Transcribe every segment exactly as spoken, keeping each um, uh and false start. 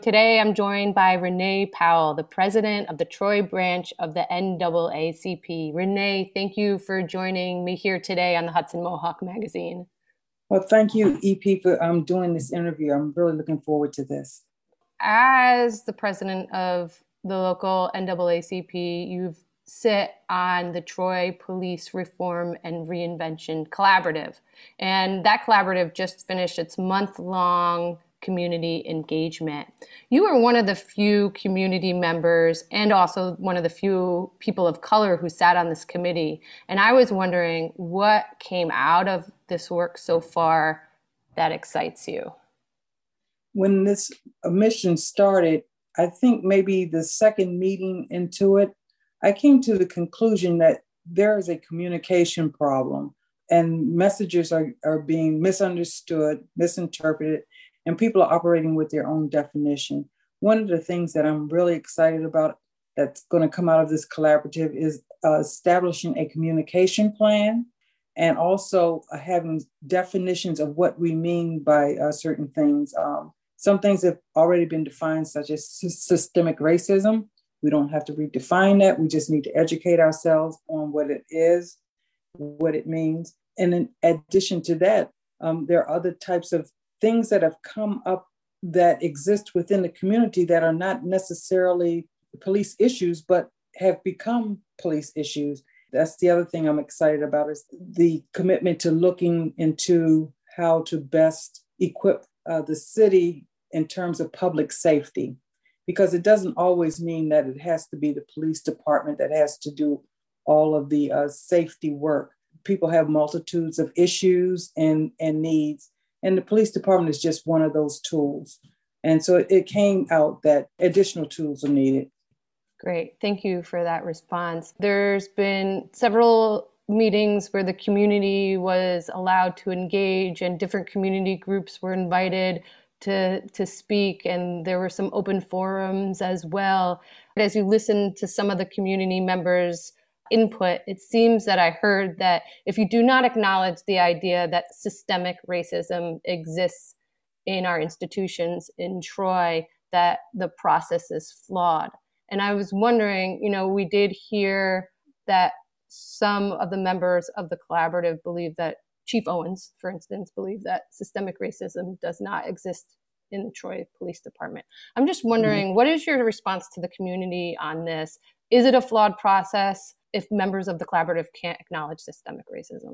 Today, I'm joined by Renee Powell, the president of the Troy branch of the N double A C P. Renee, thank you for joining me here today on the Hudson Mohawk Magazine. Well, thank you, E P, for um, doing this interview. I'm really looking forward to this. As the president of the local N double A C P, you've sit on the Troy Police Reform and Reinvention Collaborative. And that collaborative just finished its month-long community engagement. You were one of the few community members and also one of the few people of color who sat on this committee. And I was wondering what came out of this work so far that excites you. When this mission started, I think maybe the second meeting into it, I came to the conclusion that there is a communication problem and messages are, are being misunderstood, misinterpreted, and people are operating with their own definition. One of the things that I'm really excited about that's going to come out of this collaborative is uh, establishing a communication plan and also uh, having definitions of what we mean by uh, certain things. Um, some things have already been defined, such as systemic racism. We don't have to redefine that. We just need to educate ourselves on what it is, what it means. And in addition to that, um, there are other types of things that have come up that exist within the community that are not necessarily police issues, but have become police issues. That's the other thing I'm excited about is the commitment to looking into how to best equip uh, the city in terms of public safety, because it doesn't always mean that it has to be the police department that has to do all of the uh, safety work. People have multitudes of issues and, and needs. And the police department is just one of those tools. And so it came out that additional tools are needed. Great. Thank you for that response. There's been several meetings where the community was allowed to engage and different community groups were invited to, to speak. And there were some open forums as well. As you listen to some of the community members' input, it seems that I heard that if you do not acknowledge the idea that systemic racism exists in our institutions in Troy, that the process is flawed. And I was wondering, you know, we did hear that some of the members of the collaborative believe that Chief Owens, for instance, believe that systemic racism does not exist in the Troy Police Department. I'm just wondering, mm-hmm. what is your response to the community on this? Is it a flawed process if members of the collaborative can't acknowledge systemic racism?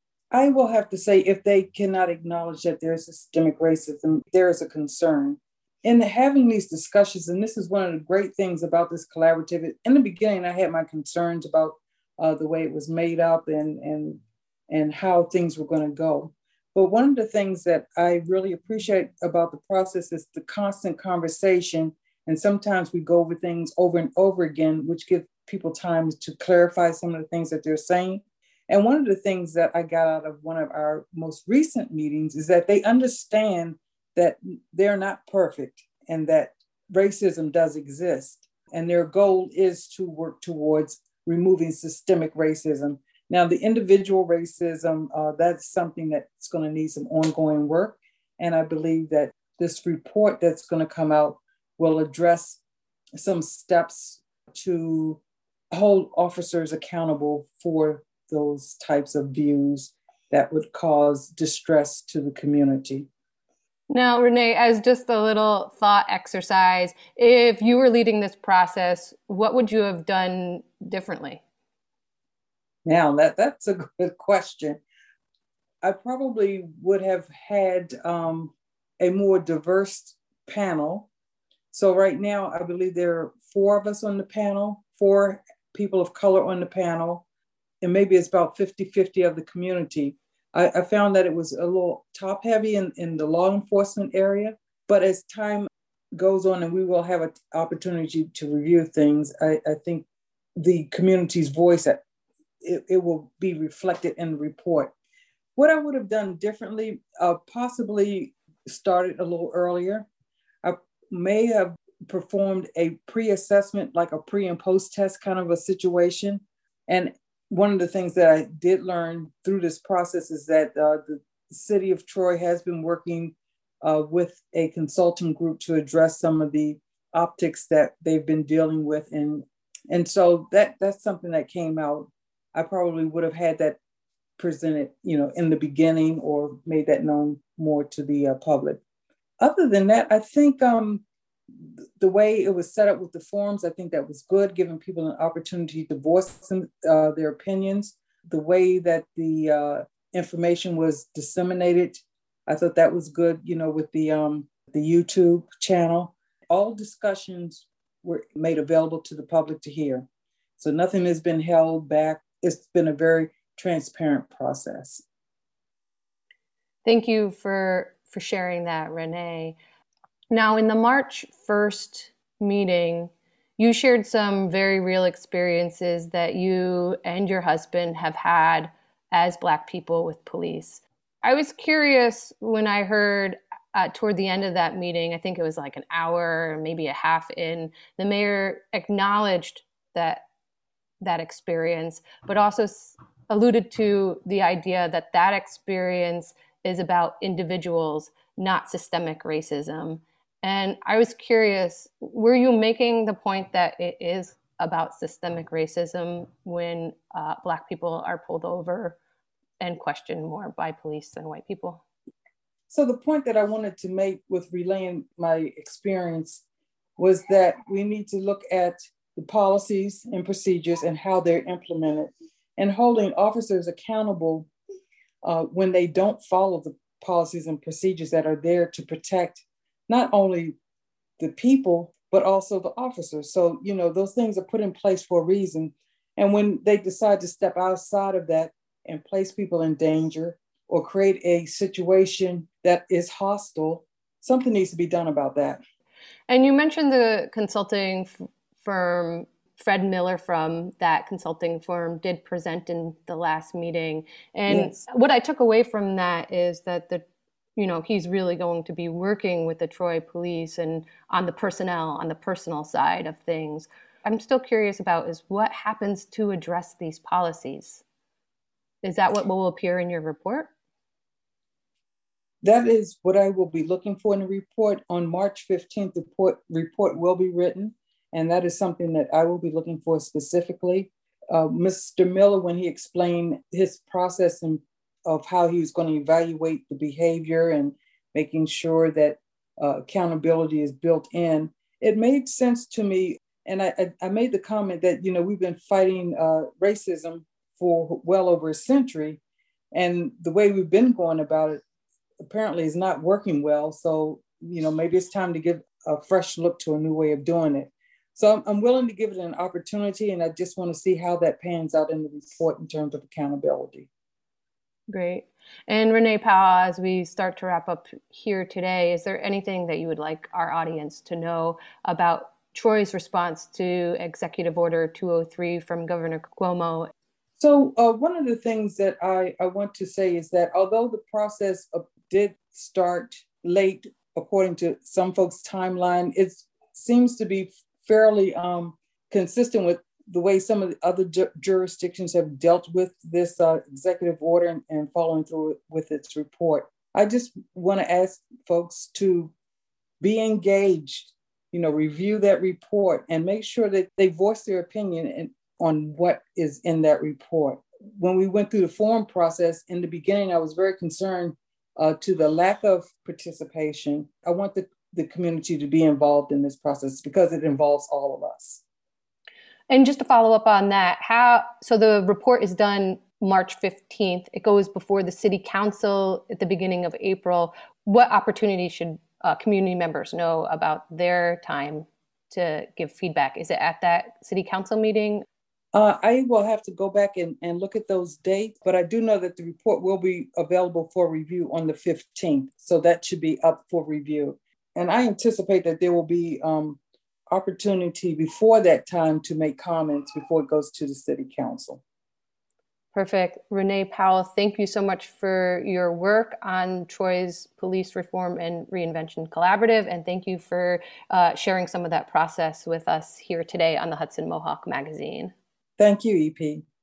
I will have to say, if they cannot acknowledge that there's systemic racism, there is a concern. In having these discussions, and this is one of the great things about this collaborative, in the beginning, I had my concerns about uh, the way it was made up and, and, and how things were going to go. But one of the things that I really appreciate about the process is the constant conversation. And sometimes we go over things over and over again, which gives people time to clarify some of the things that they're saying. And one of the things that I got out of one of our most recent meetings is that they understand that they're not perfect and that racism does exist. And their goal is to work towards removing systemic racism. Now, the individual racism, uh, that's something that's going to need some ongoing work. And I believe that this report that's going to come out will address some steps to hold officers accountable for those types of views that would cause distress to the community. Now, Renee, as just a little thought exercise, if you were leading this process, what would you have done differently? Now, that, that's a good question. I probably would have had um, a more diverse panel. So right now, I believe there are four of us on the panel, four people of color on the panel, and maybe it's about fifty-fifty of the community. I, I found that it was a little top heavy in, in the law enforcement area, but as time goes on and we will have an opportunity to review things, I, I think the community's voice, it, it will be reflected in the report. What I would have done differently, uh, possibly started a little earlier. I may have performed a pre-assessment, like a pre and post test kind of a situation. And one of the things that I did learn through this process is that uh, the city of Troy has been working uh, with a consulting group to address some of the optics that they've been dealing with. And, and so that, that's something that came out. I probably would have had that presented, you know, in the beginning or made that known more to the uh, public. Other than that, I think um, the way it was set up with the forums, I think that was good, giving people an opportunity to voice some, uh, their opinions. The way that the uh, information was disseminated, I thought that was good, you know, with the, um, the YouTube channel. All discussions were made available to the public to hear. So nothing has been held back. It's been a very transparent process. Thank you for, for sharing that, Renee. Now, in the March first meeting, you shared some very real experiences that you and your husband have had as Black people with police. I was curious when I heard uh, toward the end of that meeting, I think it was like an hour, maybe a half in, the mayor acknowledged that that experience, but also alluded to the idea that that experience is about individuals, not systemic racism. And I was curious, were you making the point that it is about systemic racism when uh, Black people are pulled over and questioned more by police than white people? So the point that I wanted to make with relaying my experience was that we need to look at the policies and procedures and how they're implemented, and holding officers accountable uh, when they don't follow the policies and procedures that are there to protect not only the people, but also the officers. So, you know, those things are put in place for a reason. And when they decide to step outside of that and place people in danger or create a situation that is hostile, something needs to be done about that. And you mentioned the consulting f- firm, Fred Miller from that consulting firm did present in the last meeting. And yes, what I took away from that is that the you know, he's really going to be working with the Troy police and on the personnel, on the personal side of things. I'm still curious about is what happens to address these policies? Is that what will appear in your report? That is what I will be looking for in the report. On March fifteenth, the report, report will be written, and that is something that I will be looking for specifically. Uh, Mister Miller, when he explained his process and of how he was going to evaluate the behavior and making sure that uh, accountability is built in, it made sense to me. And I, I made the comment that, you know, we've been fighting uh, racism for well over a century. And the way we've been going about it apparently is not working well. So, you know, maybe it's time to give a fresh look to a new way of doing it. So I'm, I'm willing to give it an opportunity. And I just want to see how that pans out in the report in terms of accountability. Great. And Renee Powell, as we start to wrap up here today, is there anything that you would like our audience to know about Troy's response to Executive Order two oh three from Governor Cuomo? So uh, one of the things that I, I want to say is that although the process of, did start late, according to some folks' timeline, it seems to be fairly um, consistent with the way some of the other ju- jurisdictions have dealt with this uh, executive order and, and following through with its report. I just want to ask folks to be engaged, you know, review that report and make sure that they voice their opinion in, on what is in that report. When we went through the forum process, in the beginning, I was very concerned uh, to the lack of participation. I want the, the community to be involved in this process because it involves all of us. And just to follow up on that, how so the report is done March fifteenth. It goes before the city council at the beginning of April. What opportunity should uh, community members know about their time to give feedback? Is it at that city council meeting? Uh, I will have to go back and, and look at those dates, but I do know that the report will be available for review on the fifteenth. So that should be up for review. And I anticipate that there will be um, opportunity before that time to make comments before it goes to the city council. Perfect. Renee Powell, thank you so much for your work on Troy's Police Reform and Reinvention Collaborative. And thank you for uh, sharing some of that process with us here today on the Hudson Mohawk Magazine. Thank you, E P.